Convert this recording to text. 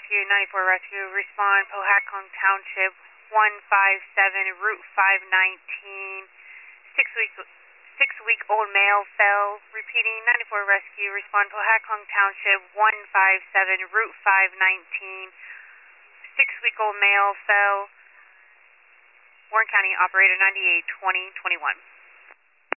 Rescue, 94 Rescue, respond, Pohatcong Township, 157, Route 519, six-week-old male fell. Repeating, 94 Rescue, respond, Pohatcong Township, 157, Route 519, six-week-old male fell. Warren County, operator 98, 2021.